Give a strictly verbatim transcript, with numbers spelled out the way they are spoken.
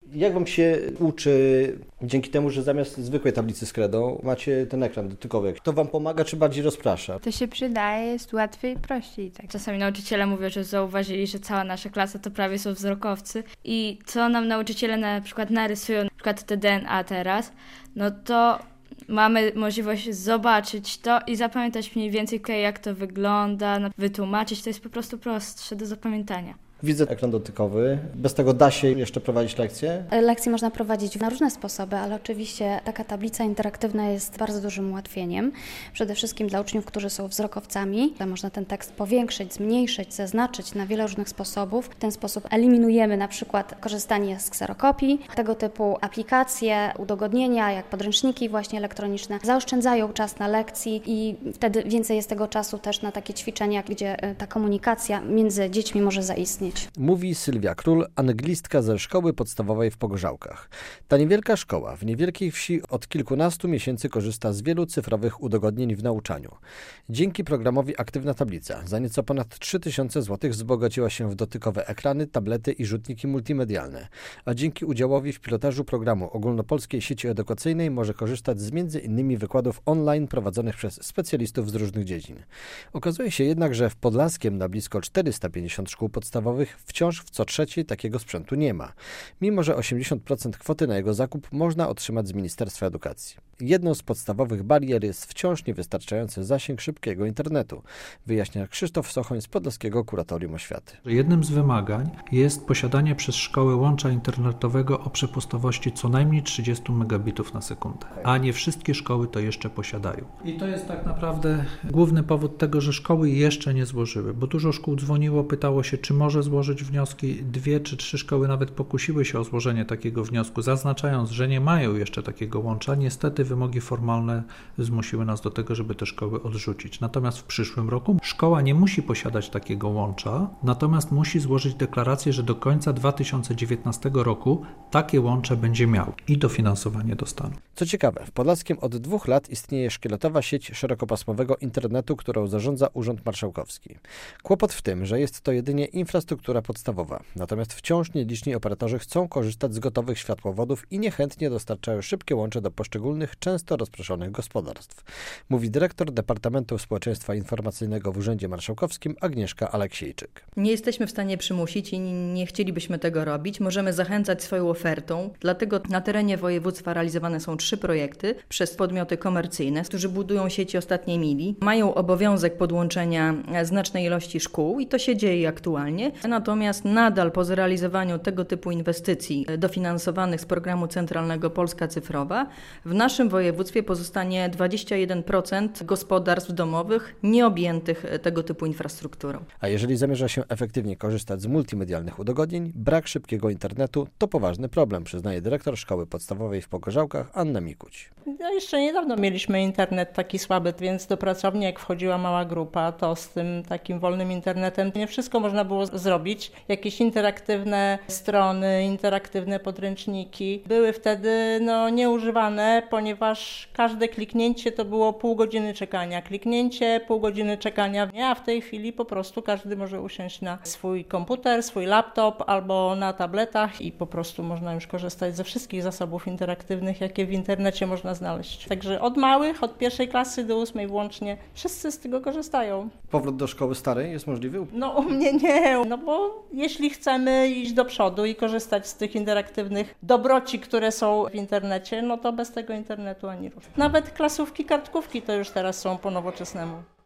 Jak wam się uczy dzięki temu, że zamiast zwykłej tablicy z kredą macie ten ekran dotykowy? To wam pomaga czy bardziej rozprasza? To się przydaje, jest łatwiej i prościej. Tak. Czasami nauczyciele mówią, że zauważyli, że cała nasza klasa to prawie są wzrokowcy i co nam nauczyciele na przykład narysują, na przykład te D N A teraz, no to mamy możliwość zobaczyć to i zapamiętać mniej więcej, jak to wygląda, wytłumaczyć, to jest po prostu prostsze do zapamiętania. Widzę ekran dotykowy. Bez tego da się jeszcze prowadzić lekcje? Lekcje można prowadzić na różne sposoby, ale oczywiście taka tablica interaktywna jest bardzo dużym ułatwieniem. Przede wszystkim dla uczniów, którzy są wzrokowcami. Można ten tekst powiększyć, zmniejszyć, zaznaczyć na wiele różnych sposobów. W ten sposób eliminujemy na przykład korzystanie z kserokopii. Tego typu aplikacje, udogodnienia, jak podręczniki właśnie elektroniczne, zaoszczędzają czas na lekcji i wtedy więcej jest tego czasu też na takie ćwiczenia, gdzie ta komunikacja między dziećmi może zaistnieć. Mówi Sylwia Król, anglistka ze szkoły podstawowej w Pogorzałkach. Ta niewielka szkoła w niewielkiej wsi od kilkunastu miesięcy korzysta z wielu cyfrowych udogodnień w nauczaniu. Dzięki programowi Aktywna Tablica za nieco ponad trzy tysiące złotych wzbogaciła się w dotykowe ekrany, tablety i rzutniki multimedialne, a dzięki udziałowi w pilotażu programu Ogólnopolskiej Sieci Edukacyjnej może korzystać z między innymi wykładów online prowadzonych przez specjalistów z różnych dziedzin. Okazuje się jednak, że w Podlaskiem na blisko czterysta pięćdziesiąt szkół podstawowych wciąż w co trzeciej takiego sprzętu nie ma, mimo że osiemdziesiąt procent kwoty na jego zakup można otrzymać z Ministerstwa Edukacji. Jedną z podstawowych barier jest wciąż niewystarczający zasięg szybkiego internetu, wyjaśnia Krzysztof Sochoń z Podlaskiego Kuratorium Oświaty. Jednym z wymagań jest posiadanie przez szkołę łącza internetowego o przepustowości co najmniej trzydzieści megabitów na sekundę, a nie wszystkie szkoły to jeszcze posiadają. I to jest tak naprawdę główny powód tego, że szkoły jeszcze nie złożyły, bo dużo szkół dzwoniło, pytało się, czy może złożyć wnioski. Dwie czy trzy szkoły nawet pokusiły się o złożenie takiego wniosku, zaznaczając, że nie mają jeszcze takiego łącza. Niestety wymogi formalne zmusiły nas do tego, żeby te szkoły odrzucić. Natomiast w przyszłym roku szkoła nie musi posiadać takiego łącza, natomiast musi złożyć deklarację, że do końca dwa tysiące dziewiętnastego roku takie łącze będzie miał i dofinansowanie dostaną. Co ciekawe, w Podlaskiem od dwóch lat istnieje szkieletowa sieć szerokopasmowego internetu, którą zarządza Urząd Marszałkowski. Kłopot w tym, że jest to jedynie infrastruktura podstawowa, natomiast wciąż nieliczni operatorzy chcą korzystać z gotowych światłowodów i niechętnie dostarczają szybkie łącze do poszczególnych, często rozproszonych gospodarstw. Mówi dyrektor Departamentu Społeczeństwa Informacyjnego w Urzędzie Marszałkowskim Agnieszka Aleksiejczyk. Nie jesteśmy w stanie przymusić i nie chcielibyśmy tego robić. Możemy zachęcać swoją ofertą, dlatego na terenie województwa realizowane są trzy projekty przez podmioty komercyjne, którzy budują sieci ostatniej mili. Mają obowiązek podłączenia znacznej ilości szkół i to się dzieje aktualnie. Natomiast nadal po zrealizowaniu tego typu inwestycji dofinansowanych z programu centralnego Polska Cyfrowa w naszym województwie pozostanie dwadzieścia jeden procent gospodarstw domowych nieobjętych tego typu infrastrukturą. A jeżeli zamierza się efektywnie korzystać z multimedialnych udogodnień, brak szybkiego internetu to poważny problem, przyznaje dyrektor Szkoły Podstawowej w Pogorzałkach Anna Mikuć. No jeszcze niedawno mieliśmy internet taki słaby, więc do pracowni jak wchodziła mała grupa, to z tym takim wolnym internetem nie wszystko można było zrobić. Jakieś interaktywne strony, interaktywne podręczniki były wtedy no, nieużywane, ponieważ każde kliknięcie to było pół godziny czekania. Kliknięcie, pół godziny czekania, a w tej chwili po prostu każdy może usiąść na swój komputer, swój laptop albo na tabletach i po prostu można już korzystać ze wszystkich zasobów interaktywnych, jakie w internecie można znaleźć. Także od małych, od pierwszej klasy do ósmej włącznie, wszyscy z tego korzystają. Powrót do szkoły starej jest możliwy? No u mnie nie, no bo jeśli chcemy iść do przodu i korzystać z tych interaktywnych dobroci, które są w internecie, no to bez tego internetu ani rusz. Nawet klasówki, kartkówki to już teraz są po nowoczesnemu.